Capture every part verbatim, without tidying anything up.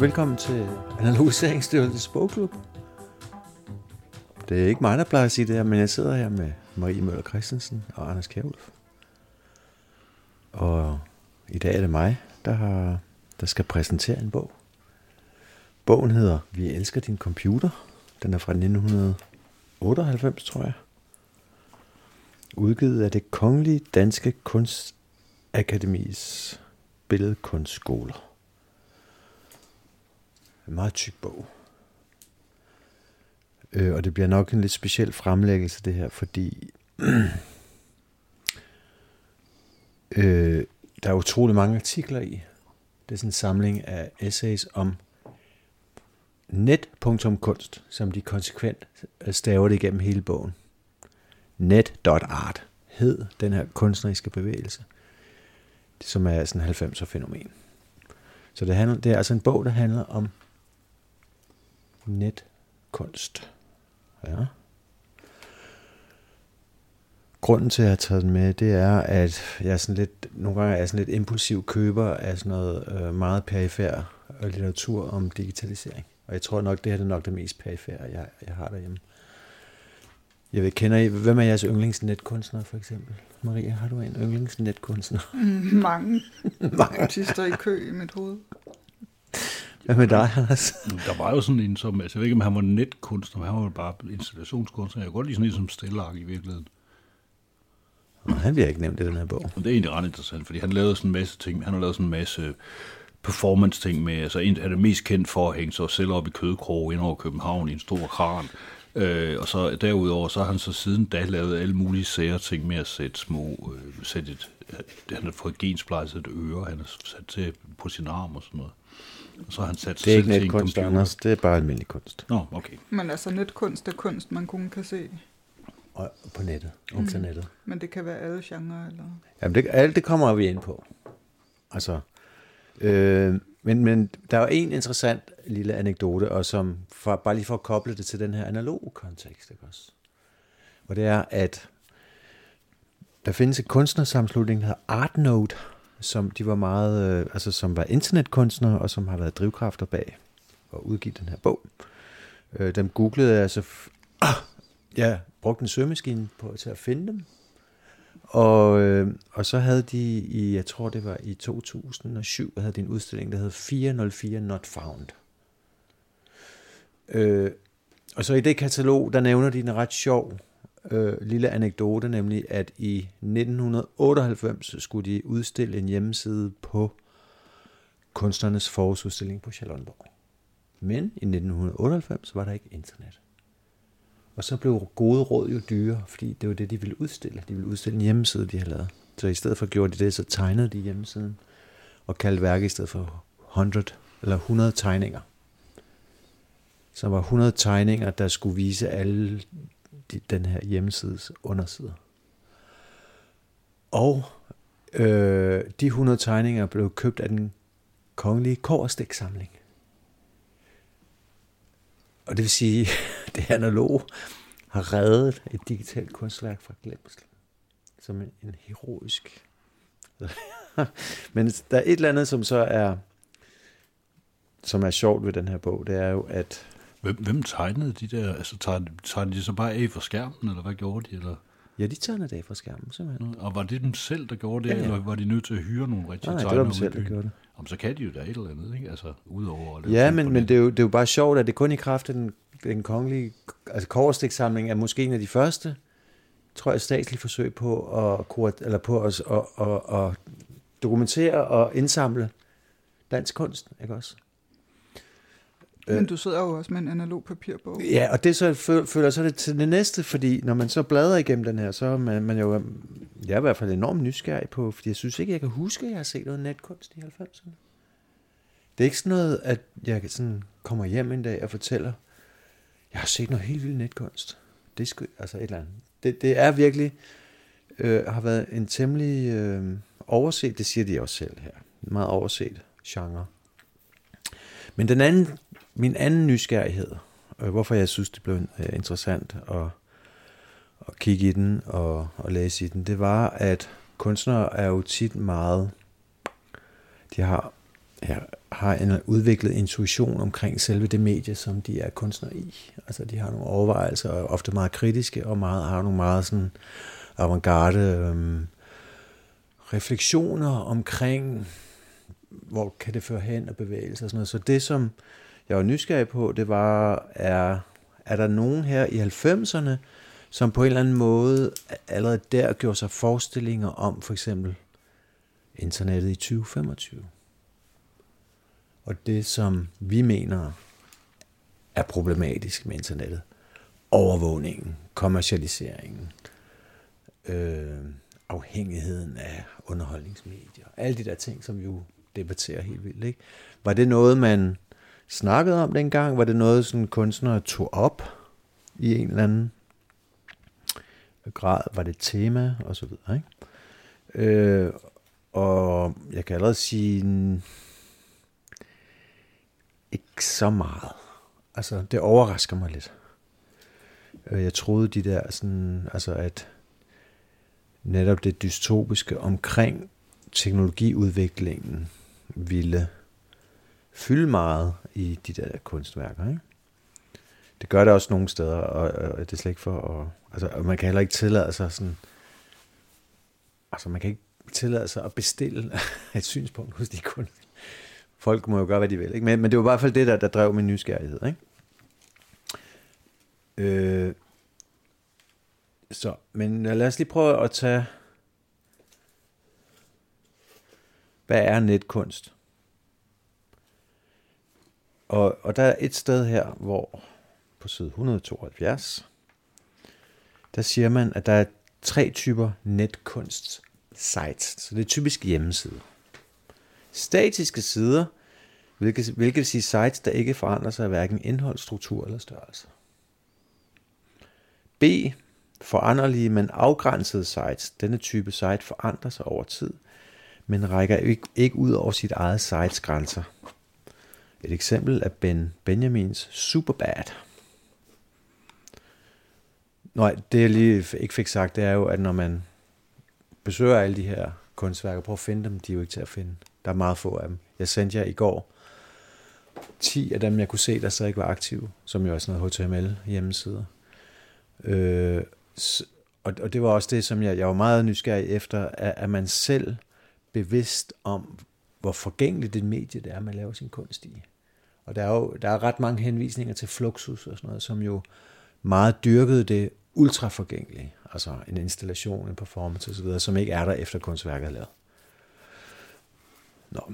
velkommen til Analogiseringsstyrelsens bogklub. Det er ikke mig, der plejer at sige det her, men jeg sidder her med Marie Møller Christensen og Anders Kjærulf. Og i dag er det mig, der, har, der skal præsentere en bog. Bogen hedder Vi elsker din computer. Den er fra nitten otteoghalvfems, tror jeg. Udgivet af Det Kongelige Danske Kunstakademis billedkunstskoler. En meget tyk bog. Øh, og det bliver nok en lidt speciel fremlæggelse, det her, fordi øh, der er utrolig mange artikler i. Det er sådan en samling af essays om net.kunst, som de konsekvent staver det igennem hele bogen. net.art hed den her kunstneriske bevægelse, som er sådan en halvfemser fænomen. Så det, handler, det er altså en bog, der handler om netkunst. Ja. Grunden til at have taget den med, det er, at jeg er sådan lidt, nogle gange er jeg sådan lidt impulsiv køber af sådan noget øh, meget perifær litteratur om digitalisering. Og jeg tror nok, det her er nok det mest perifære, jeg, jeg har derhjemme. Jeg ved, kender I, hvem er jeres yndlingsnetkunstner for eksempel? Maria, har du en yndlingsnetkunstner? Mm, mange. mange. Artister i kø i mit hoved. Hvad med dig, Anders? Der var jo sådan en, som, altså jeg ved ikke, om han var netkunstner, men han var jo bare installationskunstner. Jeg kan godt lide sådan en som Stellark i virkeligheden. Nå, han bliver ikke nævnt i den her bog. Og det er egentlig ret interessant, fordi han lavede sådan en masse ting. Han har lavet sådan en masse performance-ting med, altså han er det mest kendt for at hænge sig selv op i kødkrog ind over København i en stor kran. Øh, og så derudover, så har han så siden da lavet alle mulige sære ting med at sætte små, øh, sætte et, han har fået gensplejset et øre, han har sat til på sin arm og sådan noget. Og så har han sat sig det er selv ikke til en netkunst, computer. Anders, det er bare almindelig kunst. Nå, okay. Men altså netkunst er kunst, man kun kan se. Og på nettet, internettet. Mm. Men det kan være alle genrer, eller? Jamen, det, alt det kommer vi ind på. Altså, øh, men, men der er jo en interessant lille anekdote, og som for, bare lige for at koble det til den her analoge kontekst, ikke også? Og det er, at der findes en kunstnersammenslutning, der hedder Artnote, som de var meget, øh, altså som var internetkunstnere, og som har været drivkræfter bag at udgive den her bog. Øh, dem googlede jeg, altså, ah, jeg brugte en søgemaskine på til at finde dem. Og, øh, og så havde de i, jeg tror det var i to tusind og syv, havde de en udstilling, der hed fire nul fire Not Found. Øh, og så i det katalog, der nævner de en ret sjov øh, lille anekdote, nemlig at i nitten otteoghalvfems skulle de udstille en hjemmeside på kunstnernes forårsudstilling på Charlottenborg. Men i nitten otteoghalvfems var der ikke internet. Og så blev gode råd jo dyre, fordi det var det, de ville udstille. De ville udstille en hjemmeside, de havde lavet. Så i stedet for gjorde de det, så tegnede de hjemmesiden og kaldte værket i stedet for hundrede eller hundrede tegninger. Så var hundrede tegninger, der skulle vise alle de, den her hjemmesides undersider. Og øh, de hundrede tegninger blev købt af den kongelige kobberstiksamling. Og det vil sige, at det analoge har reddet et digitalt kunstværk fra glemsel. Som en, en heroisk. Men der er et eller andet, som så er, som er sjovt ved den her bog, det er jo, at... Hvem, hvem tegnede de der? Altså tegnede de så bare af fra skærmen, eller hvad gjorde de? Eller? Ja, de tegnede det af fra skærmen, simpelthen. Og var det dem selv, der gjorde det, ja, ja. Eller var de nødt til at hyre nogle rigtige tegnere? Nej, det var dem selv, der gjorde det. Jamen, så kan de jo da et eller andet, ikke? Altså, udover... Ja, men, men det, er jo, det er jo bare sjovt, at det kun i kraft af den, den kongelige... Altså, kobberstiksamling er måske en af de første, tror jeg, statslige forsøg på at, kurat, eller på at, at, at, at dokumentere og indsamle dansk kunst, ikke også? Men du sidder jo også med en analog papirbog. Ja, og det så føler så det til det næste, fordi når man så bladrer igennem den her, så er man, man jo, jeg er i hvert fald enormt nysgerrig på, fordi jeg synes ikke, jeg kan huske, at jeg har set noget netkunst i halvfemserne. Det er ikke sådan noget, at jeg sådan kommer hjem en dag og fortæller, jeg har set noget helt vildt netkunst. Det er sgu, altså et eller andet. Det, det er virkelig, øh, har været en temmelig øh, overset, det siger de også selv her, en meget overset genre. Men den anden, min anden nysgerrighed, øh, hvorfor jeg synes, det blev øh, interessant at, at kigge i den og, og læse i den, det var, at kunstnere er jo tit meget, de har ja, har en udviklet intuition omkring selve det medie, som de er kunstnere i. Altså de har nogle overvejelser, ofte meget kritiske, og meget, har nogle meget sådan avantgarde øhm, refleksioner omkring, hvor kan det føre hen og bevæge sig og sådan noget. Så det, som jeg var nysgerrig på, det var, er, er der nogen her i halvfemserne, som på en eller anden måde allerede der gjorde sig forestillinger om for eksempel internettet i tyve femogtyve. Og det, som vi mener er problematisk med internettet. Overvågningen, kommercialiseringen, øh, afhængigheden af underholdningsmedier. Alle de der ting, som vi jo debatterer helt vildt. Ikke? Var det noget, man snakkede om dengang? Var det noget, sådan kunstnere tog op i en eller anden grad? Var det et tema? Og så videre. Ikke? Øh, og jeg kan allerede sige... Ikke så meget. Altså, det overrasker mig lidt. Jeg troede de der sådan, altså at netop det dystopiske omkring teknologiudviklingen ville fylde meget i de der kunstværker, ikke? Det gør det også nogle steder, og, og det er slet ikke for at, altså, man kan heller ikke tillade sig sådan, altså man kan ikke tillade sig at bestille et synspunkt hos de kunstnere. Folk må jo gøre, hvad de vil, ikke? Men, men det var i hvert fald det, der, der drev min nysgerrighed, ikke? Øh, så, men lad os lige prøve at tage, hvad er netkunst? Og, og der er et sted her, hvor på side et hundrede og tooghalvfjerds, der siger man, at der er tre typer netkunst sites. Så det er typisk hjemmesider. Statiske sider, hvilket, hvilket vil sige sites, der ikke forandrer sig af hverken indhold, struktur eller størrelse. B. Foranderlige, men afgrænsede sites. Denne type site forandrer sig over tid, men rækker ikke, ikke ud over sit eget sites grænser. Et eksempel er Ben Benjamins Superbad. Nej, det jeg lige ikke fik sagt, det er jo, at når man besøger alle de her kunstværker, prøv at finde dem, de er jo ikke til at finde. Der er meget få af dem. Jeg sendte jer i går ti af dem, jeg kunne se, der så ikke var aktive, som jo er sådan noget H T M L hjemmesider. Øh, og, og det var også det, som jeg, jeg var meget nysgerrig efter, at, at man selv bevidst om, hvor forgængeligt et medie det er, man laver sin kunst i. Og der er jo der er ret mange henvisninger til Fluxus og sådan noget, som jo meget dyrkede det ultraforgængelige, altså en installation, en performance osv., som ikke er der efter kunstværket er lavet. Nå.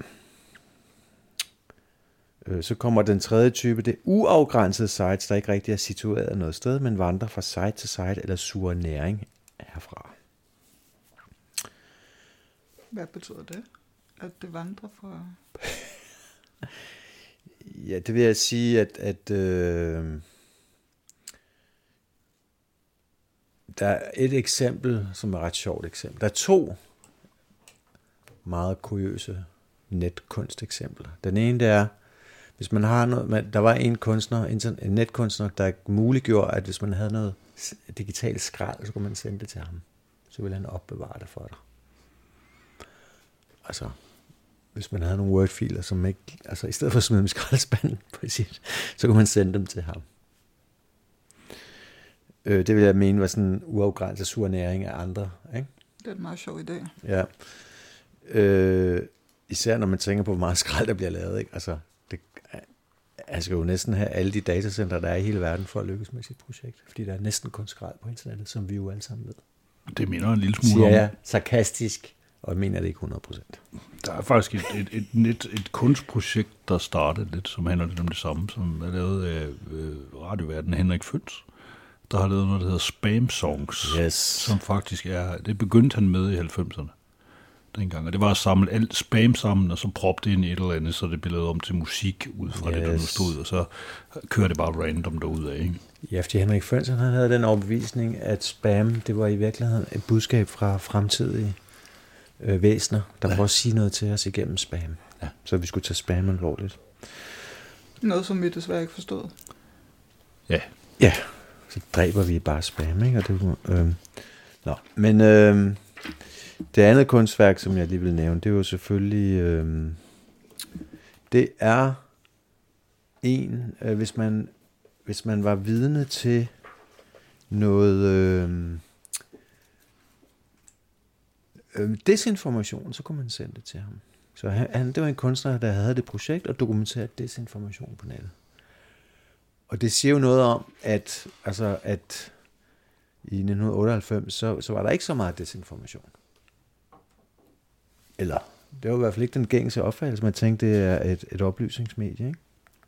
Så kommer den tredje type, det er uafgrænsede sites, der ikke rigtig er situeret noget sted, men vandrer fra site til site eller suger næring herfra. Hvad betyder det? At det vandrer fra... Ja, det vil jeg sige, at, at øh, der er et eksempel, som er et ret sjovt eksempel. Der er to meget kuriøse netkunsteksempler. Den ene, det er, hvis man har noget, der var en kunstner, en netkunstner, der muliggjorde, at hvis man havde noget digitalt skrald, så kunne man sende det til ham. Så ville han opbevare det for dig. Altså, hvis man havde nogle Word-filer, som ikke, altså i stedet for at smide dem i skraldespanden, så kunne man sende dem til ham. Øh, det vil jeg mene var sådan en uafgrænset surnæring af andre, ikke? Det er en meget sjov idé. Ja. Øh, især når man tænker på, hvor meget skrald der bliver lavet, ikke? Altså, det, jeg skal jo næsten have alle de datacenter, der er i hele verden, for at lykkes med sit projekt. Fordi der er næsten kun skrald på internettet, som vi jo alle sammen ved. Det minder en lille smule siger om... jeg sarkastisk, og jeg mener det ikke hundrede procent. Der er faktisk et, et, et, et, et kunstprojekt, der startede lidt, som handler lidt om det samme, som er lavet af øh, radioværten Henrik Føns, der har lavet noget, der hedder Spam Songs, yes. som faktisk er... Det begyndte han med i halvfemserne. Dengang, og det var at samle alt spam sammen, og så proppe det ind i et eller andet, så det blev lavet om til musik ud fra yes. det, der nu stod, og så kører det bare random derudad, ikke? Ja, fordi Henrik Fønsen, han havde den overbevisning, at spam, det var i virkeligheden et budskab fra fremtidige øh, væsener, der ja. prøver at sige noget til os igennem spam. Ja. Så vi skulle tage spam alvorligt. Noget, som vi desværre ikke forstod. Ja. Ja, så dræber vi bare spam, ikke? Og det, øh, nå, men... Øh, det andet kunstværk, som jeg lige vil nævne, det er jo selvfølgelig øh, det er en, øh, hvis man hvis man var vidne til noget øh, øh, desinformation, så kunne man sende det til ham. Så han, han, det var en kunstner, der havde det projekt og dokumenteret desinformation på nettet. Og det siger jo noget om, at, altså, at i nitten otteoghalvfems, så, så var der ikke så meget desinformation. Eller, det var i hvert fald ikke den gængse opfattelse, man tænkte, det er et, et oplysningsmedie, ikke?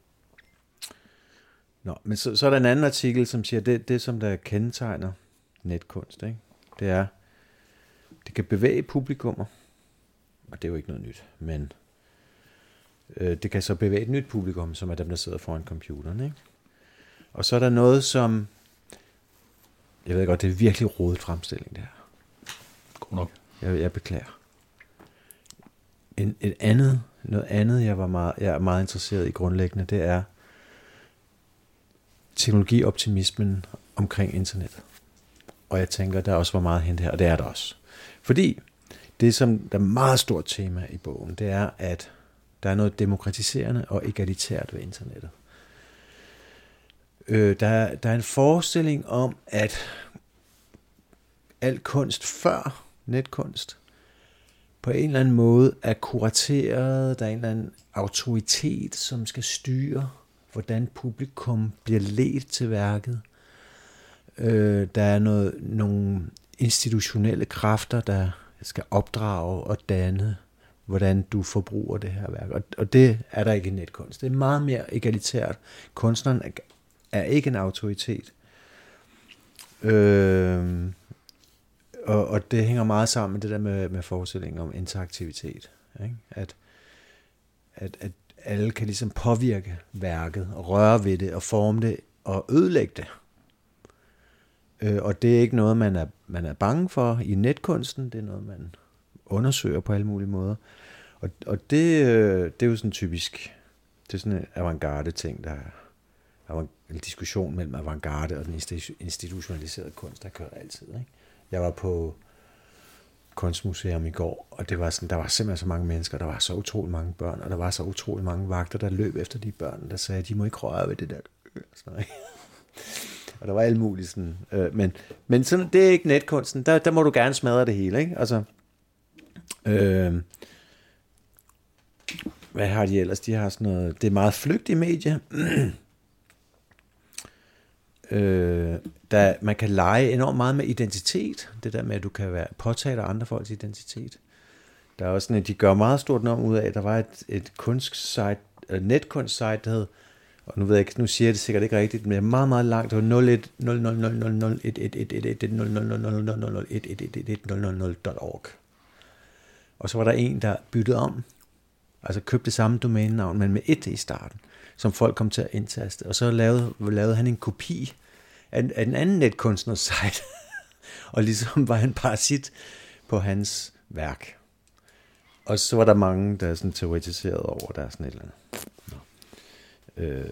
Nå, men så, så er der en anden artikel, som siger, det, det som der kendetegner netkunst, ikke? Det er, det kan bevæge publikummer, og det er jo ikke noget nyt, men øh, det kan så bevæge et nyt publikum, som er dem, der sidder foran computeren, ikke? Og så er der noget, som, jeg ved godt, det er virkelig rodet fremstilling, det her. God nok. Jeg, jeg beklager. En, et andet, noget andet, jeg, var meget, jeg er meget interesseret i grundlæggende, det er teknologioptimismen omkring internettet. Og jeg tænker, der også var meget hent her, og det er der også. Fordi det, som der er meget stort tema i bogen, det er, at der er noget demokratiserende og egalitært ved internettet. Øh, der, der er en forestilling om, at al kunst før netkunst på en eller anden måde er kurateret, der er en eller anden autoritet, som skal styre, hvordan publikum bliver ledt til værket. Øh, der er noget, nogle institutionelle kræfter, der skal opdrage og danne, hvordan du forbruger det her værk. Og, og det er der ikke i netkunst. Det er meget mere egalitært. Kunstneren er, er ikke en autoritet. Øh, og, og det hænger meget sammen med det der med, med forestillingen om interaktivitet. Ikke? At, at, at alle kan ligesom påvirke værket, og røre ved det, og forme det, og ødelægge det. Øh, og det er ikke noget, man er, man er bange for i netkunsten, det er noget, man undersøger på alle mulige måder. Og, og det, øh, det er jo sådan typisk, det er sådan en avantgarde ting, der er en diskussion mellem avantgarde og den institutionaliserede kunst, der kører altid. Ikke? Jeg var på Kunstmuseum i går, og det var sådan, der var simpelthen så mange mennesker, der var så utrolig mange børn, og der var så utrolig mange vagter, der løb efter de børn, der sagde, de må ikke røre ved det der. Sådan, og der var alt muligt sådan. Øh, men men sådan, det er ikke netkunsten. Der, der må du gerne smadre det hele, ikke? Altså, øh, hvad har de ellers? De har sådan noget, det er meget flygtigt medie. øh, der, man kan lege enormt meget med identitet. Det der med, at du kan være påtage dig andre folks identitet. Der er også sådan, at de gør meget stort nummer ud af, at der var et, et kunstsite, et netkunstsite, der hed, og nu ved jeg ikke, nu siger jeg det sikkert ikke rigtigt, men det er meget, meget langt. Det var nul et nul nul nul nul nul et et et et et nul nul nul nul nul nul et et et et nul nul nul punktum org. Og så var der en, der byttede om, altså købte samme domænenavn, men med et i starten, som folk kom til at indtaste. Og så lavede, lavede han en kopi af, af en anden netkunstners site, og ligesom var han parasit på hans værk. Og så var der mange, der sådan teoretiserede over, der er sådan et eller andet. Øh.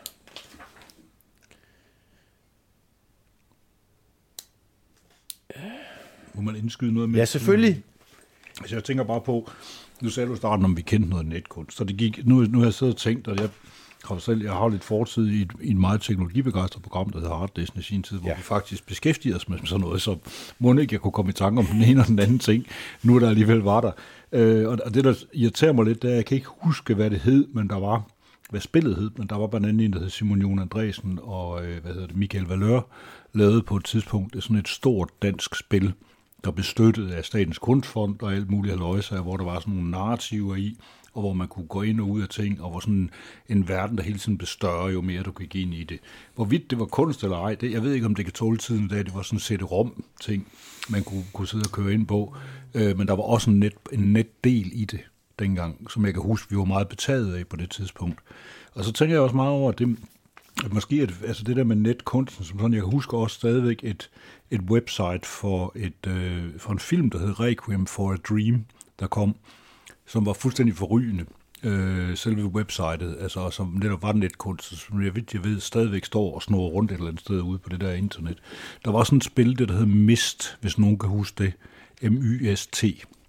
Må man indskyde noget med? Ja, selvfølgelig. Altså, jeg tænker bare på, nu sagde du i starten, om vi kendte noget netkunst, så det gik, nu, nu har jeg siddet og tænkt, og jeg har selv, jeg har lidt fortid i et, i et meget teknologibegejstret program, der hedder Harddisken i sin tid, hvor ja. vi faktisk beskæftigede os med sådan noget, så må ikke jeg kunne komme i tanke om den ene og den anden ting, nu der alligevel var der. Øh, og det, der irriterer mig lidt, det er, jeg kan ikke huske, hvad det hed, men der var, hvad spillet hed, men der var blandt andet en, der hed Simon Jon Andresen og øh, hvad hedder det, Michael Valeur, lavede på et tidspunkt det sådan et stort dansk spil, der blev støttet af Statens Kunstfond og alt muligt haløjse, hvor der var sådan nogle narrativer i, og hvor man kunne gå ind og ud af ting, og hvor sådan en verden, der hele tiden blev større, jo mere du gik ind i det. Hvorvidt det var kunst eller ej, det, jeg ved ikke, om det kan tåle tiden i dag, det var sådan et CD-ROM-ting, man kunne, kunne sidde og køre ind på, øh, men der var også en, net, en netdel i det dengang, som jeg kan huske, vi var meget betaget af på det tidspunkt. Og så tænker jeg også meget over, at det, at måske at, altså det der med netkunsten, som sådan, jeg kan huske også stadigvæk et, et website for, et, øh, for en film, der hed Requiem for a Dream, der kom, som var fuldstændig forrygende, øh, selve websitet, altså som netop var netkunst, som jeg ved, jeg ved stadigvæk står og snor rundt et eller andet sted ude på det der internet. Der var sådan et spil, det der hed Myst, hvis nogen kan huske det, M Y S T,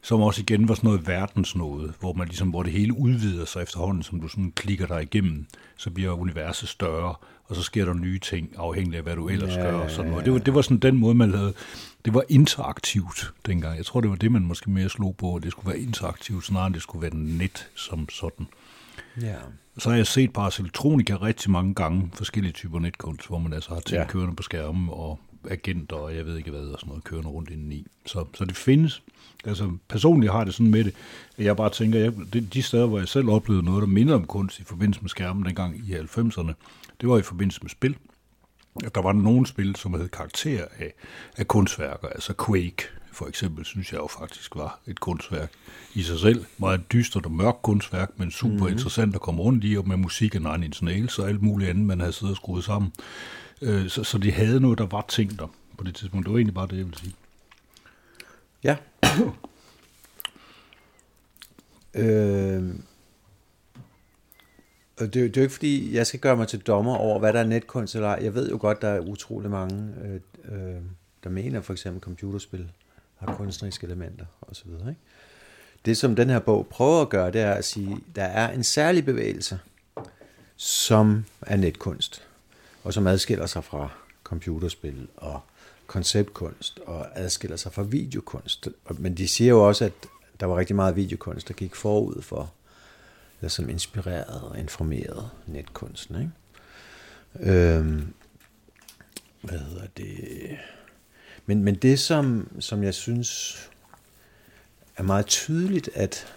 som også igen var sådan noget verdensnåde, hvor man ligesom, hvor det hele udvider sig efterhånden, som du sådan klikker dig igennem, så bliver universet større, og så sker der nye ting, afhængig af hvad du ellers ja, gør. Og sådan noget. Det var, det var sådan den måde, man lavede. Det var interaktivt dengang. Jeg tror, det var det, man måske mere slog på, at det skulle være interaktivt, snarere end det skulle være net som sådan. Ja. Så har jeg set Ars Electronica rigtig mange gange, forskellige typer netkunst, hvor man altså har ting ja. kørende på skærmen, og agenter, og jeg ved ikke hvad, og sådan noget kørende rundt indeni. Så, så det findes. Altså personligt har jeg det sådan med det, at jeg bare tænker, jeg, de steder, hvor jeg selv oplevede noget, der minder om kunst i forbindelse med skærmen dengang i halvfemserne, det var i forbindelse med spil. Der var nogle spil, som havde karakter af, af kunstværker, altså Quake for eksempel, synes jeg jo faktisk var et kunstværk i sig selv. Meget dystert og mørkt kunstværk, men super mm-hmm. interessant at komme rundt i, og med musik af Nine Inch Nails og alt muligt andet, man havde siddet og skruet sammen. Så, så de havde noget, der var ting der på det tidspunkt. Det var egentlig bare det, jeg ville sige. Ja. øh, det, det er jo ikke fordi, jeg skal gøre mig til dommer over, hvad der er netkunst eller ej. Jeg ved jo godt, der er utrolig mange, øh, øh, der mener for eksempel computerspil har kunstneriske elementer osv. Ikke? Det som den her bog prøver at gøre, det er at sige, der er en særlig bevægelse, som er netkunst, og som adskiller sig fra computerspil og konceptkunst, og adskiller sig fra videokunst. Men de siger jo også, at der var rigtig meget videokunst, der gik forud for, eller som inspirerede og informerede netkunsten. Ikke? Øhm, hvad hedder det? Men, men det, som, som jeg synes er meget tydeligt, at,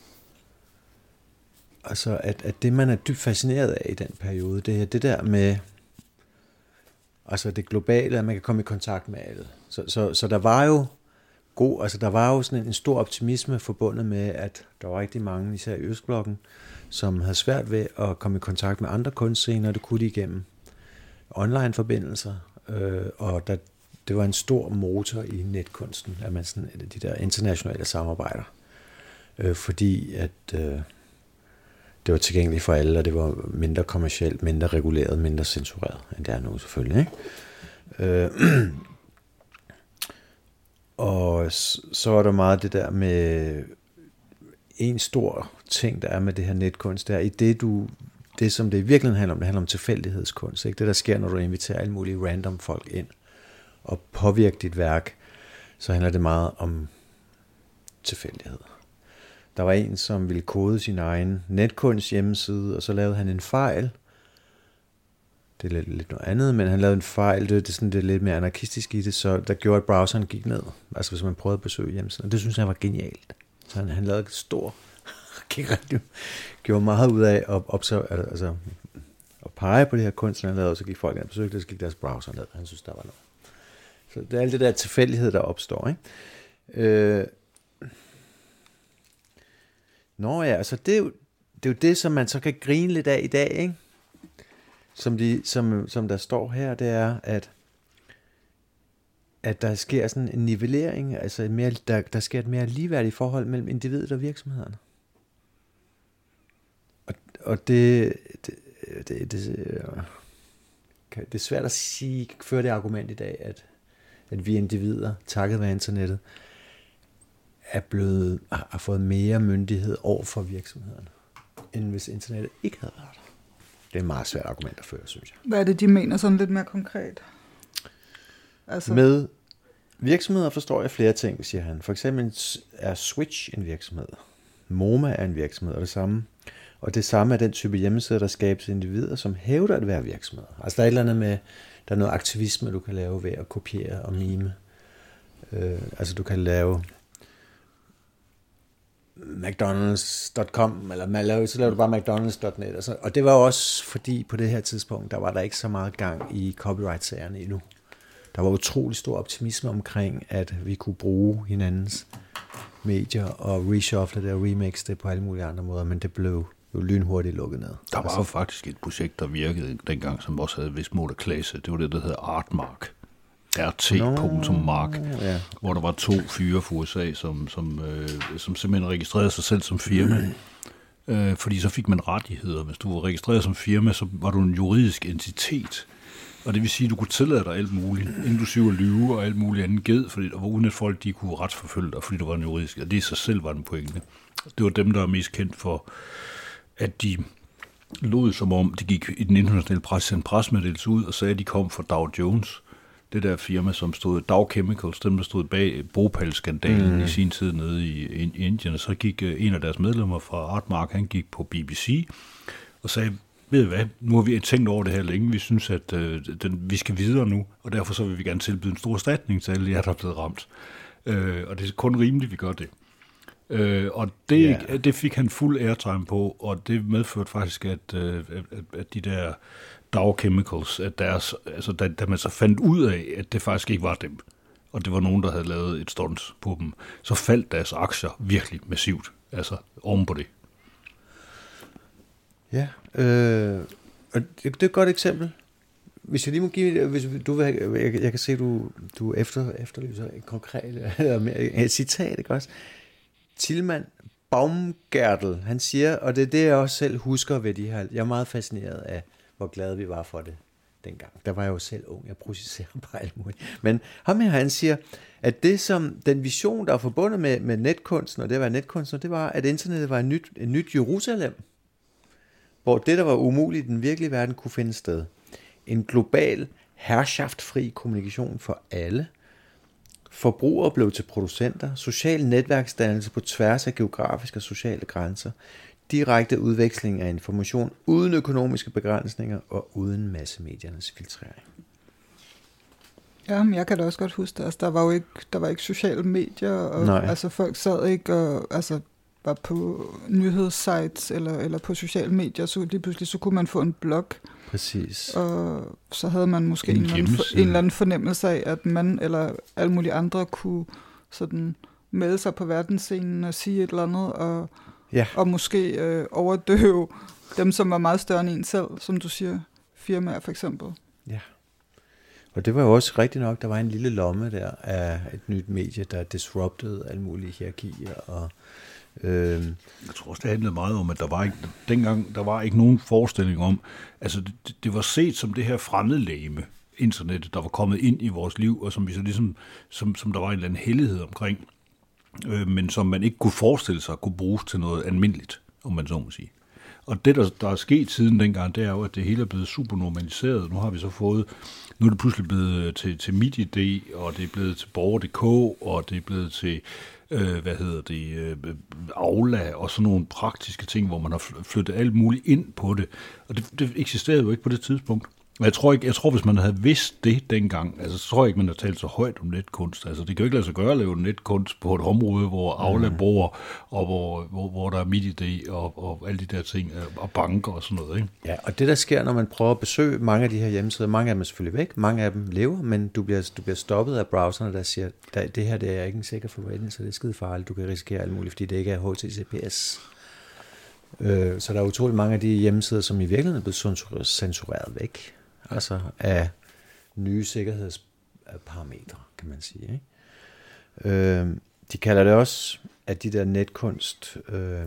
altså at, at det, man er dybt fascineret af i den periode, det er det der med altså det globale, at man kan komme i kontakt med alle. Så, så, så der var jo god, altså der var jo sådan en stor optimisme forbundet med, at der var rigtig mange, især i Østblokken, som havde svært ved at komme i kontakt med andre kunstscener, det kunne de igennem online-forbindelser, øh, og der, det var en stor motor i netkunsten, at man sådan, de der internationale samarbejder, øh, fordi at øh, det var tilgængeligt for alle, og det var mindre kommercielt, mindre reguleret, mindre censureret, end det er nu selvfølgelig. Ikke? Øh, og så var der meget det der med en stor ting, der er med det her netkunst, der i det du, det som det i virkeligheden handler om, det handler om tilfældighedskunst, ikke? Det der sker, når du inviterer alle mulige random folk ind og påvirker dit værk, så handler det meget om tilfældighed. Der var en, som ville kode sin egen netkunst hjemmeside, og så lavede han en fejl. Det er lidt, lidt noget andet, men han lavede en fejl, det, det er sådan det er lidt mere anarkistisk i det, så der gjorde, at browseren gik ned. Altså hvis man prøvede at besøge hjemmesiden, og det synes jeg var genialt. Så han, han lavede et stort, gik rigtig, gjorde meget ud af at, observe, altså, at pege på det her kunst, han lavede, og så gik folk ind og besøgte det, så gik deres browser ned, han synes, der var noget. Så det er alt det der tilfældighed, der opstår, ikke? Øh, Nå ja, altså det er, jo, det er jo det, som man så kan grine lidt af i dag, ikke? Som, de, som, som der står her, det er, at, at der sker sådan en nivellering, altså en mere, der, der sker et mere ligeværdigt forhold mellem individet og virksomhederne. Og, og det, det, det, det, det er svært at sige, føre det argument i dag, at, at vi individer, takket være internettet, er blevet, har fået mere myndighed over for virksomhederne, end hvis internettet ikke havde været der. Det er et meget svært argument at føre, synes jeg. Hvad er det, de mener sådan lidt mere konkret? Altså... Med virksomheder forstår jeg flere ting, siger han. For eksempel er Switch en virksomhed. MoMA er en virksomhed, og det samme. Og det samme er den type hjemmesider, der skabes individer, som hævder at være virksomheder. Altså der er et eller andet med, der er noget aktivisme, du kan lave ved at kopiere og mime. Øh, altså du kan lave mcdonalds punktum com, eller så laver du bare mcdonalds punktum net. Og, så, og det var også fordi på det her tidspunkt, der var der ikke så meget gang i copyright-sagerne endnu. Der var utrolig stor optimisme omkring, at vi kunne bruge hinandens medier og reshuffle det og remix det på alle mulige andre måder, men det blev jo lynhurtigt lukket ned. Der var altså, jo faktisk et projekt, der virkede dengang, som også havde vist mod klasse. Det var det, der hedder Artmark. R T punktum mark, ja. Hvor der var to fyre fra U S A, som, som, øh, som simpelthen registrerede sig selv som firma. Øh, fordi så fik man rettigheder. Hvis du var registreret som firma, så var du en juridisk entitet, Og det vil sige, at du kunne tillade dig alt muligt, inklusive at lyve og alt muligt andet ged, fordi, og uden at folk de kunne retsforfølge dig, fordi du var en juridisk. Og det i sig selv var en pointe. Det var dem, der er mest kendt for, at de lod som om, de gik i den internationale presse, en pressemeddelelse ud og sagde, at de kom fra Dow Jones. Det der firma, som stod, Dow Chemicals, dem der stod bag Bhopal-skandalen mm. i sin tid nede i, i Indien. Og så gik uh, en af deres medlemmer fra Artmark, han gik på B B C og sagde, ved I hvad, nu har vi tænkt over det her længe, vi synes, at øh, den, vi skal videre nu, og derfor så vil vi gerne tilbyde en stor erstatning til alle jer, der er blevet ramt. Øh, og det er kun rimeligt, vi gør det. Øh, og det, yeah. det fik han fuld airtime på, og det medførte faktisk, at, øh, at, at de der Dow Chemicals, at deres, altså, da, da man så fandt ud af, at det faktisk ikke var dem, og det var nogen, der havde lavet et stunt på dem, så faldt deres aktier virkelig massivt, altså oven på det. Ja, øh, og det, det er et godt eksempel. Hvis jeg lige må give, hvis du vil, jeg, jeg kan se, at du, du efter, efterlyser et konkret et citat, ikke også? Tilman Baumgärtel, han siger, og det er det, jeg også selv husker ved de her, jeg er meget fascineret af, hvor glade vi var for det dengang. Der var jeg jo selv ung, jeg processerer bare alt muligt. Men ham her, han siger, at det som, den vision, der er forbundet med, med netkunsten, og det var netkunstner, det var, at internettet var et nyt, et nyt Jerusalem, hvor det, der var umuligt i den virkelige verden, kunne finde sted. En global, herrschaftfri kommunikation for alle. Forbrugere blev til producenter. Social netværksdannelse på tværs af geografiske og sociale grænser. Direkte udveksling af information uden økonomiske begrænsninger og uden massemediernes filtrering. Ja, men jeg kan da også godt huske det. Altså, der var jo ikke, der var ikke sociale medier, og altså, folk sad ikke og altså, var på nyhedssites eller, eller på sociale medier, så lige pludselig så kunne man få en blog. Præcis. Og så havde man måske en, en, eller, anden, en eller anden fornemmelse af, at man eller alle mulige andre kunne sådan melde sig på verdensscenen og sige et eller andet, og, ja. og måske øh, overdøve dem, som var meget større end en selv, som du siger, firmaer for eksempel. Ja. Og det var jo også rigtigt nok, der var en lille lomme der af et nyt medie, der disruptede alle mulige hierarkier og jeg tror også, det handlede meget om, at der var ikke, dengang der var ikke nogen forestilling om, altså det, det var set som det her fremmedlegeme, internettet, der var kommet ind i vores liv, og som vi så ligesom, som, som der var en eller anden hellighed omkring, øh, men som man ikke kunne forestille sig kunne bruges til noget almindeligt, om man så må sige. Og det, der, der er sket siden dengang, det er jo, at det hele er blevet super normaliseret. Nu har vi så fået, nu er det pludselig blevet til, til MitID, og det er blevet til borger punktum d k, og det er blevet til Øh, hvad hedder det, øh, Aula og sådan nogle praktiske ting, hvor man har flyttet alt muligt ind på det. Og det, det eksisterede jo ikke på det tidspunkt. Og jeg tror ikke, jeg tror, hvis man havde vidst det dengang, altså så tror jeg ikke, man har talt så højt om netkunst. Altså det kan jo ikke lade sig gøre at lave netkunst på et område, hvor Aula mm. bor, og hvor, hvor, hvor der er MitID og, og alle de der ting, og banker og sådan noget, ikke? Ja, og det der sker, når man prøver at besøge mange af de her hjemmesider, mange af dem er selvfølgelig væk, mange af dem lever, men du bliver, du bliver stoppet af browserne, der siger, der, det her det er ikke en sikker forbindelse, det er skide farligt, du kan risikere alt muligt, fordi det ikke er H T T P S. Øh, så der er utroligt mange af de hjemmesider, som i virkeligheden er blevet censureret væk. Altså af nye sikkerhedsparametre, kan man sige. Ikke? Øh, de kalder det også, at de der netkunst øh,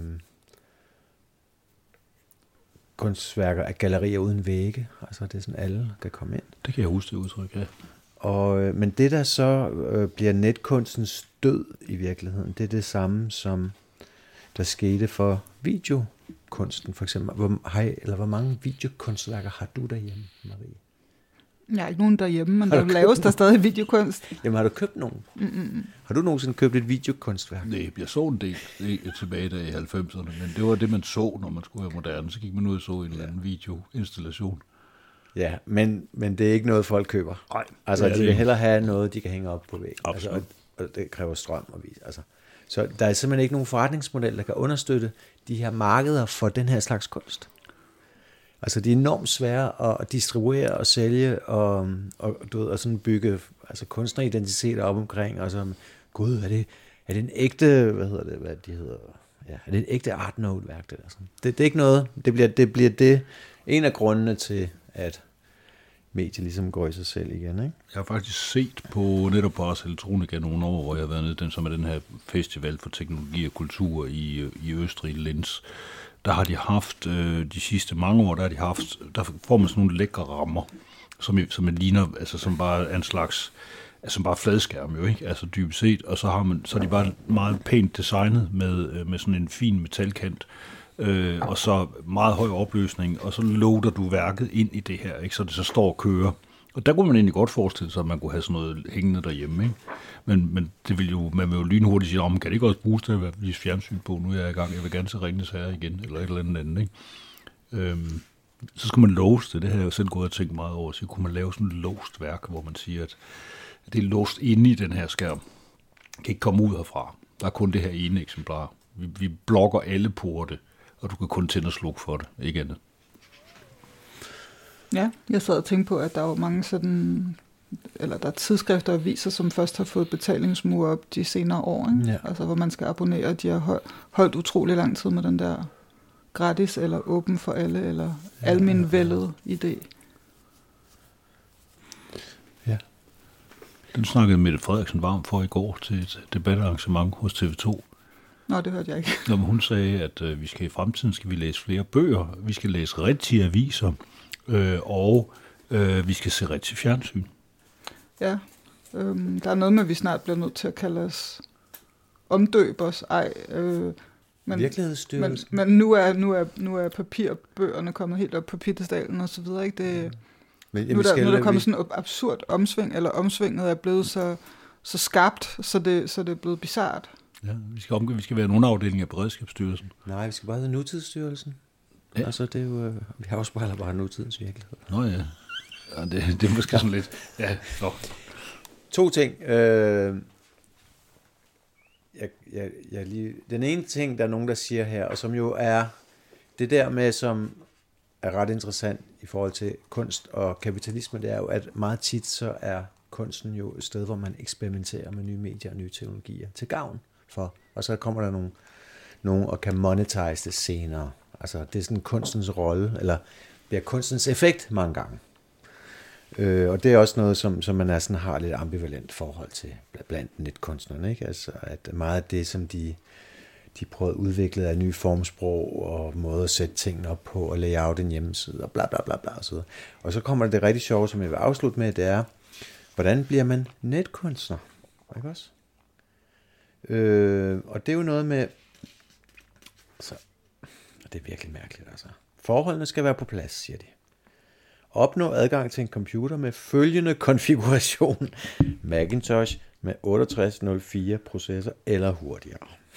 kunstværker er gallerier uden vægge. Altså det er sådan, alle kan komme ind. Det kan jeg huske, det udtryk, ja. Og, øh, men det der så øh, bliver netkunstens død i virkeligheden, det er det samme, som der skete for videokunsten, for eksempel. Hvor, hej, eller hvor mange videokunstværker har du derhjemme, Marie? Jeg er ikke nogen derhjemme, men der laves der stadig videokunst. Jamen har du købt nogen? Mm-mm. Har du nogensinde købt et videokunstværk? Nej, jeg så en del tilbage der i halvfemserne, men det var det, man så, når man skulle være moderne. Så gik man ud og så en eller anden videoinstallation. Ja, men, men det er ikke noget, folk køber. Nej. Altså, de vil hellere have noget, de kan hænge op på væggen. Altså, og, og det kræver strøm og vis. Altså. Så der er simpelthen ikke nogen forretningsmodel, der kan understøtte de her markeder for den her slags kunst. Altså, de er enormt svære at distribuere og sælge og, og, du ved, og sådan bygge altså, kunstneridentiteter op omkring. Og så, gud, er det, er det en ægte, hvad hedder det, hvad de hedder? Ja, er det en ægte art note-værk? Det, altså. det, det er ikke noget. Det bliver, det bliver det en af grundene til, at medier ligesom går i sig selv igen, ikke? Jeg har faktisk set på netop på Ars Electronica nogle år, hvor jeg har været nede, den, som er den her festival for teknologi og kultur i, i Østrig, Linz. Der har de haft, øh, de sidste mange år, der har de haft, der får man sådan nogle lækre rammer. som, som man ligner, altså som bare er en slags, altså som bare fladskærm jo, ikke? Altså dybest set, og så har man, så er de bare meget pænt designet med, med sådan en fin metalkant, øh, og så meget høj opløsning, og så loader du værket ind i det her, ikke? Så det så står og kører. Og der kunne man egentlig godt forestille sig, at man kunne have sådan noget hængende derhjemme, ikke? Men, men det vil jo, man vil jo lynhurtigt sige, om man kan det ikke også bruges til at vise fjernsyn på, nu er jeg i gang, jeg vil gerne se Ringenes Herre igen, eller et eller andet andet, ikke? Øhm, så skal man låse det, det har jeg jo selv gået og tænkt meget over, så kunne man lave sådan et låst værk, hvor man siger, at det er låst inde i den her skærm, kan ikke komme ud herfra, der er kun det her ene eksemplar, vi, vi blokker alle porte, og du kan kun tænde og slukke for det, ikke andet. Ja, jeg sad og tænkte på, at der er jo mange sådan, eller der er tidsskrifter og aviser, som først har fået betalingsmur op de senere år, ikke? Ja. Altså hvor man skal abonnere, de har holdt utrolig lang tid med den der gratis eller åben for alle, eller ja, almenvældet ja, ja. idé. Ja. Den snakkede Mette Frederiksen varmt for i går til et debatarrangement hos T V to. Nå, det hørte jeg ikke. Når hun sagde, at øh, vi skal i fremtiden skal vi læse flere bøger, vi skal læse rigtige aviser, øh, og øh, vi skal se rigtig fjernsyn. Ja, øhm, der er noget med, at vi snart bliver nødt til at kalde os omdøb os. Ej, øh, men, Virkelighedsstyrelsen. Men, men nu er, nu er, nu er papirbøgerne kommet helt op på piedestalen og så videre, ikke? Det, ja. men, nu, der, nu er der kommet vi... sådan et absurd omsving, eller omsvinget er blevet så, så skarpt, så det, så det er blevet bizart. Ja, vi skal, omgå, vi skal være en underafdeling af Beredskabsstyrelsen. Nej, vi skal bare hedde Nutidsstyrelsen. Ja. Altså, det er jo, vi afspejler bare nutidens virkelighed. Nå ja, ja det, det er måske sådan lidt. Ja, så. To ting. Øh, jeg, jeg, jeg lige, den ene ting, der er nogen, der siger her, og som jo er det der med, som er ret interessant i forhold til kunst og kapitalisme, det er jo, at meget tit så er kunsten jo et sted, hvor man eksperimenterer med nye medier og nye teknologier til gavn for. Og så kommer der nogle, nogle og kan monetize det senere. Altså, det er sådan kunstens rolle, eller bliver kunstens effekt mange gange. Øh, og det er også noget, som, som man er sådan, har lidt ambivalent forhold til blandt netkunstnerne, ikke? Altså, at meget af det, som de, de prøver at udvikle af nye formsprog og måder at sætte tingene op på og layout en hjemmeside og bla bla bla bla og så videre. Og så kommer det rigtig sjove, som jeg vil afslutte med, det er, hvordan bliver man netkunstner? Ikke også? Øh, og det er jo noget med, altså, og det er virkelig mærkeligt, altså. Forholdene skal være på plads, siger de. Opnå adgang til en computer med følgende konfiguration. Macintosh med otteogtres nul fire processor eller hurtigere.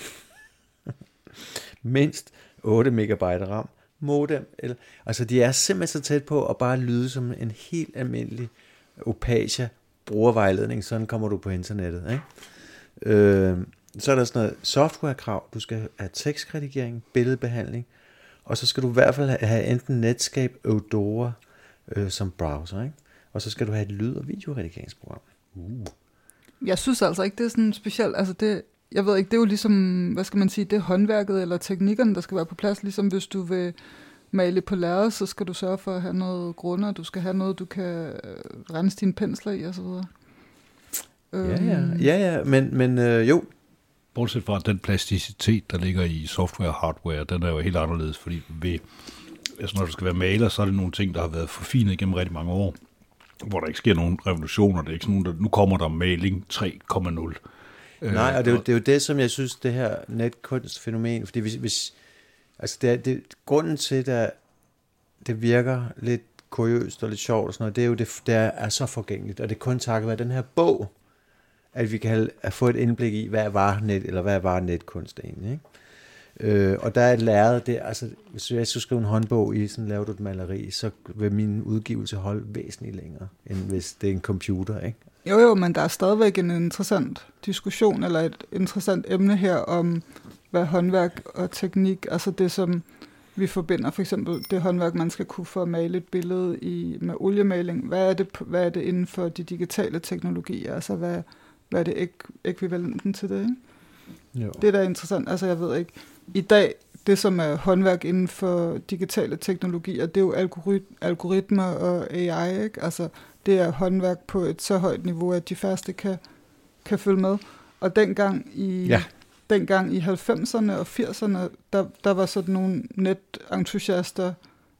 Mindst otte megabyte RAM, modem. Eller, altså de er simpelthen så tæt på at bare lyde som en helt almindelig Opasia brugervejledning. Sådan kommer du på internettet. Ikke? Øh, så er der sådan noget softwarekrav. Du skal have tekstredigering, billedbehandling, og så skal du i hvert fald have enten Netscape, Eudora øh, som browser, ikke? Og så skal du have et lyd- og videoredigeringsprogram. Uh. Jeg synes altså ikke, det er sådan specielt, altså det, jeg ved ikke, det er jo ligesom, hvad skal man sige, det er håndværket eller teknikkerne, der skal være på plads, ligesom hvis du vil male på lærred, så skal du sørge for at have noget grunder, du skal have noget, du kan rense dine pensler i, og så videre. Ja, ja, ja, ja, men, men øh, jo. Bortset fra den plasticitet, der ligger i software og hardware, den er jo helt anderledes, fordi ved, altså når du skal være maler, så er det nogle ting, der har været forfinet gennem rigtig mange år, hvor der ikke sker nogen revolutioner. Det er ikke sådan nogen, der, nu kommer der maling tre komma nul. Nej, og det er, jo, det er jo det, som jeg synes, det her netkunstfænomen, fordi hvis, hvis altså det er, det, grunden til, at det virker lidt kuriøst og lidt sjovt og sådan noget, det er jo, det, det er, er så forgængeligt, og det er kun takket være den her bog, at vi kan have, få et indblik i, hvad var net, eller hvad var netkunst egentlig, ikke? Øh, og der er et lærred, det altså, hvis jeg skulle skrive en håndbog i, sådan laver du et maleri, så vil min udgivelse holde væsentligt længere, end hvis det er en computer, ikke? Jo jo, men der er stadigvæk en interessant diskussion, eller et interessant emne her, om hvad håndværk og teknik, altså det som vi forbinder, for eksempel det håndværk, man skal kunne for at male et billede i, med oliemaling, hvad er det, hvad er det inden for de digitale teknologier, altså hvad, hvad er det ek- ekvivalenten til det, ikke? Jo. Det er da interessant, altså jeg ved ikke, i dag, det som er håndværk inden for digitale teknologier, det er jo algorit- algoritmer og A I, ikke? Altså det er håndværk på et så højt niveau, at de færreste kan, kan følge med. Og dengang i, ja. dengang i halvfemserne og firserne, der, der var sådan nogle netentusiaster,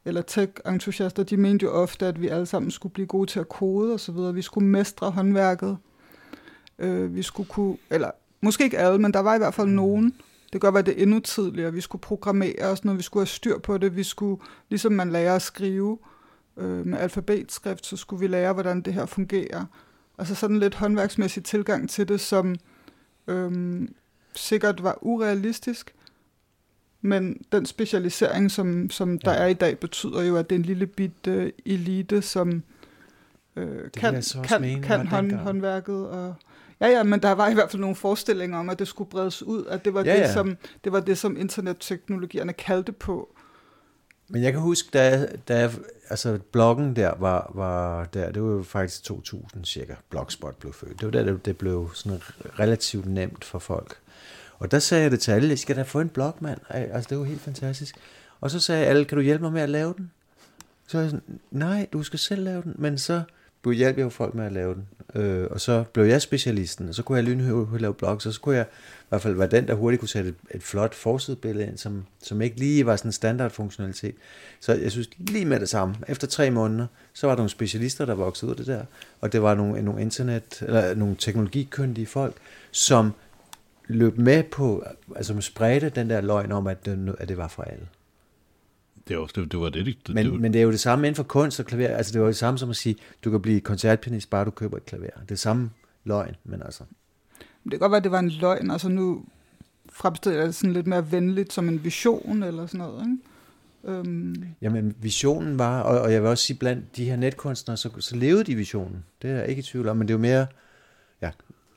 eller tech-entusiaster, de mente jo ofte, at vi alle sammen skulle blive gode til at kode og så videre. Vi skulle mestre håndværket. Øh, vi skulle kunne, eller måske ikke alle, men der var i hvert fald nogen. Det kan godt være, det endnu tidligere. Vi skulle programmere os, når vi skulle have styr på det. Vi skulle, ligesom man lærer at skrive øh, med alfabetskrift, så skulle vi lære, hvordan det her fungerer. Altså sådan lidt håndværksmæssig tilgang til det, som øh, sikkert var urealistisk. Men den specialisering, som, som der ja. er i dag, betyder jo, at det er en lille bit uh, elite, som uh, kan, kan, mene, kan hånd, håndværket. Og, ja, ja, men der var i hvert fald nogle forestillinger om, at det skulle bredes ud, at det var, ja, det, ja. Som, det, var det, som internetteknologierne kaldte på. Men jeg kan huske, da, da altså, bloggen der var, var der, det var jo faktisk to tusind cirka, Blogspot blev født. Det var der, det, det blev sådan relativt nemt for folk. Og der sagde jeg det til alle, jeg skal da få en blog, mand. Altså, det var helt fantastisk. Og så sagde alle, kan du hjælpe mig med at lave den? Så var jeg sådan, nej, du skal selv lave den. Men så blev hjælp jo folk med at lave den. Øh, og så blev jeg specialisten, og så kunne jeg lynhurtigt lave blogs, og så kunne jeg i hvert fald være den, der hurtigt kunne sætte et, et flot forsidebillede ind, som, som ikke lige var sådan en standardfunktionalitet. Så jeg synes lige med det samme. Efter tre måneder, så var der nogle specialister, der voksede ud af det der, og det var nogle, nogle internet, eller nogle teknologikyndige folk, som løb med på, altså spredte den der løgn om, at det, at det var for alle. Det var det, det, var det, det, men, det var... men det er jo det samme inden for kunst og klaver. Altså det var jo det samme som at sige, du kan blive koncertpianist, bare du køber et klaver. Det er samme løgn, men altså. Det kan godt være, at det var en løgn. Altså nu fremstiller jeg det sådan lidt mere venligt som en vision eller sådan noget, ikke? Um... Jamen visionen var, og, og jeg vil også sige, blandt de her netkunstnere, så, så levede de visionen. Det er jeg ikke i tvivl om, men det er jo mere, ja.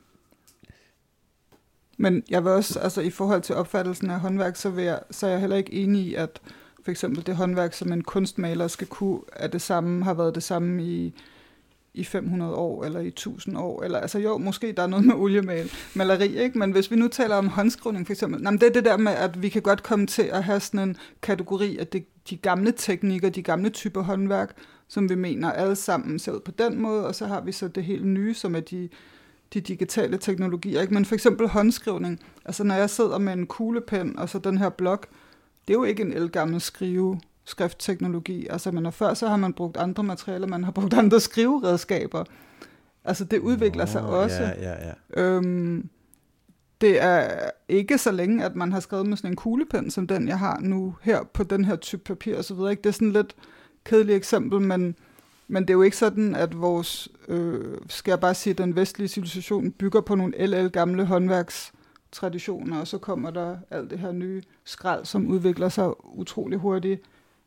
Men jeg vil også, altså i forhold til opfattelsen af håndværk, så, vil jeg, så er jeg heller ikke enig i, at for eksempel det håndværk, som en kunstmaler skal kunne, er det samme, har været det samme i, i fem hundrede år, eller i tusind år, eller altså jo, måske der er noget med oliemaleri, ikke? Men hvis vi nu taler om håndskrivning for eksempel, jamen, det er det der med, at vi kan godt komme til at have sådan en kategori af det, de gamle teknikker, de gamle typer håndværk, som vi mener alle sammen ser ud på den måde, og så har vi så det helt nye, som er de de digitale teknologier, ikke? Men for eksempel håndskrivning, altså når jeg sidder med en kuglepen, og så den her blok, det er jo ikke en ældgammel skrive, skriftteknologi, altså men før så har man brugt andre materialer, man har brugt andre skriveredskaber, altså det udvikler oh, sig også. Ja, ja, ja. Øhm, det er ikke så længe, at man har skrevet med sådan en kuglepen, som den jeg har nu her, på den her type papir og så videre, ikke? Det er sådan lidt kedeligt eksempel, men Men det er jo ikke sådan, at vores, øh, skal jeg bare sige, den vestlige civilisation bygger på nogle el gamle håndværkstraditioner, og så kommer der alt det her nye skrald, som udvikler sig utrolig hurtigt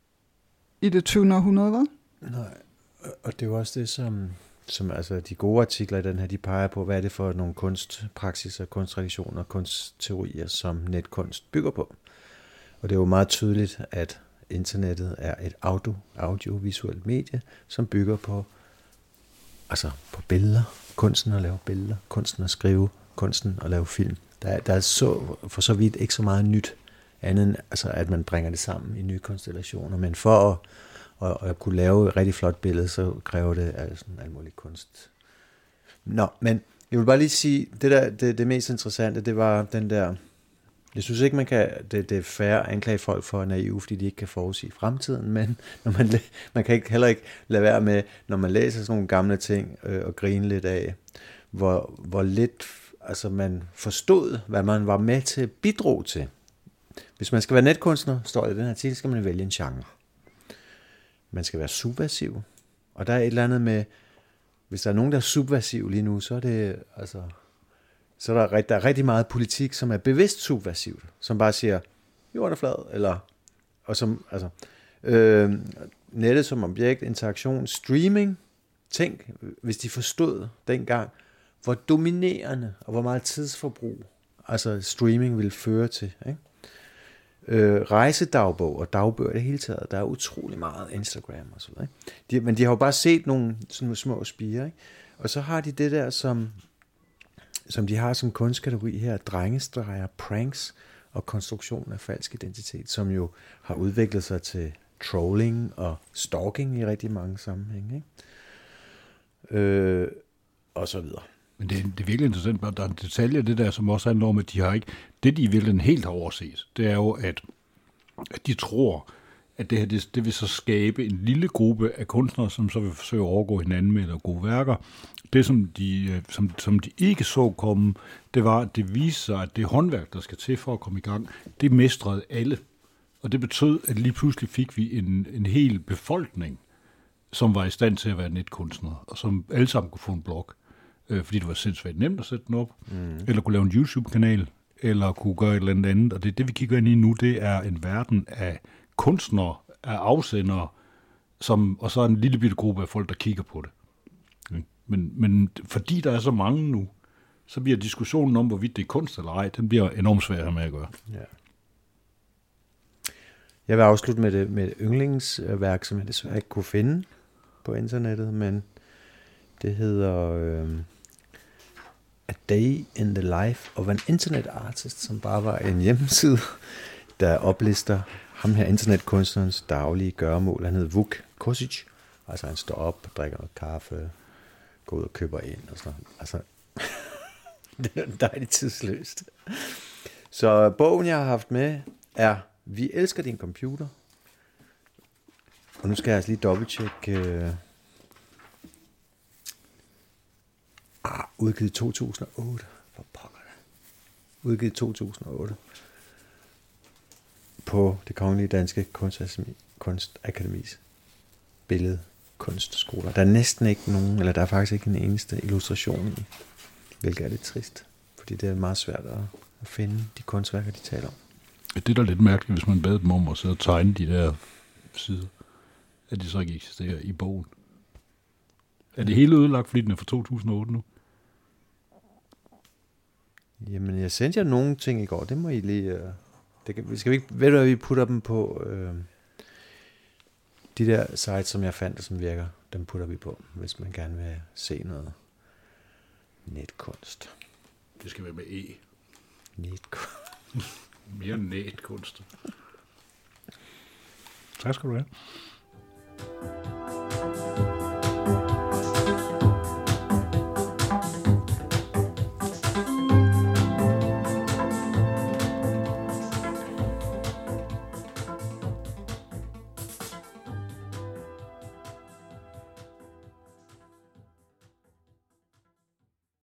i det tyvende århundrede, hva'? Nej, og det er jo også det, som, som altså de gode artikler i den her, de peger på, hvad er det for nogle kunstpraksiser, kunsttraditioner, kunstteorier, som netkunst bygger på. Og det er jo meget tydeligt, at internettet er et audio, audiovisuelt medie, som bygger på, altså på billeder, kunsten at lave billeder, kunsten at skrive, kunsten at lave film. Der, der er så, for så vidt ikke så meget nyt, andet end altså, at man bringer det sammen i nye konstellationer. Men for at, at, at kunne lave et rigtig flot billede, så kræver det altså alt muligt kunst. Nå, men jeg vil bare lige sige, det, der, det, det mest interessante, det var den der. Jeg synes ikke, man kan, det, det er fair at anklage folk for naive, fordi de ikke kan forudsige fremtiden, men når man, man kan ikke, heller ikke lade være med, når man læser sådan nogle gamle ting, øh, og grine lidt af, hvor, hvor lidt altså man forstod, hvad man var med til at bidrage til. Hvis man skal være netkunstner, står det i den her artikel, skal man vælge en genre. Man skal være subversiv, og der er et eller andet med, hvis der er nogen, der er subversiv lige nu, så er det altså... Så der er, der er rigtig meget politik, som er bevidst subversivt, som bare siger, jorden er flad, eller, og som, altså, øh, nettet som objekt, interaktion, streaming, tænk, hvis de forstod dengang, hvor dominerende, og hvor meget tidsforbrug, altså streaming ville føre til, ikke? Øh, rejsedagbog og dagbøger det hele taget, der er utrolig meget Instagram og sådan noget, ikke? De, men de har jo bare set nogle sådan nogle små spirer, ikke? Og så har de det der, som som de har som kunstkategori her, drengestreger, pranks og konstruktion af falsk identitet, som jo har udviklet sig til trolling og stalking i rigtig mange sammenhænge, ikke? Øh, og så videre. Men det er, det er virkelig interessant, at der er en detalje af det der, som også handler om, at de har ikke, det de virkelig helt har overset, det er jo, at, at de tror, at det her, det, det vil så skabe en lille gruppe af kunstnere, som så vil forsøge at overgå hinanden med at gode værker. Det, som de, som, som de ikke så komme, det var, at det viste sig, at det håndværk, der skal til for at komme i gang, det mestrede alle. Og det betød, at lige pludselig fik vi en, en hel befolkning, som var i stand til at være netkunstnere, og som alle sammen kunne få en blog, øh, fordi det var sindssygt nemt at sætte den op, mm. eller kunne lave en YouTube-kanal, eller kunne gøre et eller andet andet. Og det, det vi kigger ind i nu, det er en verden af kunstnere, af afsendere, som, og så en lille bitte gruppe af folk, der kigger på det. Okay. Men, men fordi der er så mange nu, så bliver diskussionen om, hvorvidt det er kunst eller ej, den bliver enormt svær her med at gøre. Ja. Jeg vil afslutte med det med et yndlingsværk, som jeg desværre ikke kunne finde på internettet, men det hedder øh, A Day in the Life of an Internet Artist, som bare var en hjemmeside, der oplister ham her internetkunstnerens daglige gøremål. Han hedder Vuk Kosic. Altså han står op, drikker noget kaffe, går ud og køber ind og sådan. Altså, det er dejligt tidsløst. Så bogen, jeg har haft med, er Vi elsker din computer. Og nu skal jeg altså lige dobbelttjekke. Øh, ah, udgivet to tusind og otte. For pokker det. Udgivet to tusind og otte. På Det Kongelige Danske Kunstakademis billedkunstskoler. Der er næsten ikke nogen, eller der er faktisk ikke en eneste illustration i, hvilket er lidt trist, fordi det er meget svært at, at finde de kunstværker, de taler om. Det er da lidt mærkeligt, hvis man bad dem om at sidde og tegne de der sider, at de så ikke eksisterer i bogen. Er det hele ødelagt, fordi den er fra to tusind og otte nu? Jamen, jeg sendte jer nogle ting i går, det må I lige... Uh... Det kan, skal vi ikke, ved du hvad, vi putter dem på øh, de der sites, som jeg fandt, og som virker, dem putter vi på, hvis man gerne vil se noget netkunst. Det skal være med E. Netkunst. Mere netkunst. Tak skal du have.